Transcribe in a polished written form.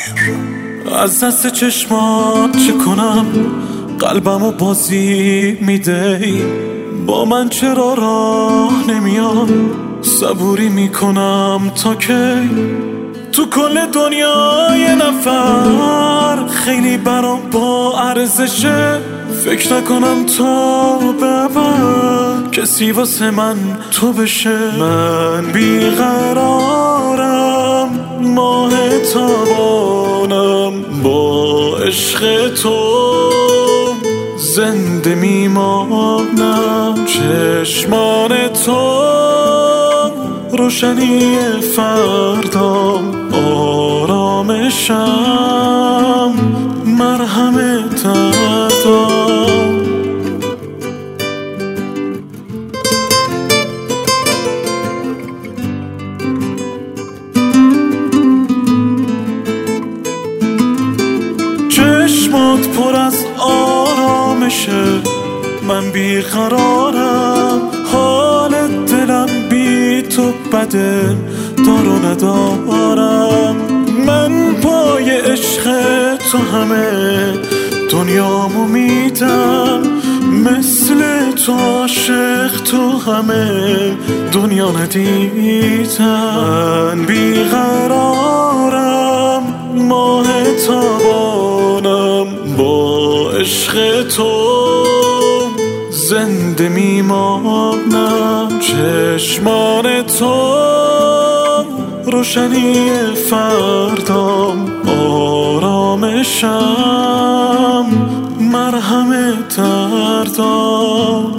از دست چشمات چه کنم، قلبمو بازی میدهی. با من چرا راه نمیام، صبوری میکنم تا کی؟ تو کل دنیا یه نفر خیلی برام با ارزشه. فکر نکنم تا ببر کسی واسه من تو بشه. من بیقرارم، ماه تابانم، با عشق تو زنده میمانم. چشمان تو روشنی فردام، آرامشم، مرهم دردام. چشمات پر از آرامشه، من بیقرارم، حال دلم بی تو بده، دارو ندارم. من پای عشق تو همه دنیامو میدم، مثل تو عاشق تو همه دنیا ندیدم. من بیقرارم، ماه تابانم، با عشق تو زنده میمانم. چشمان تو روشنی فردام، آرامشم، مرهم دردام.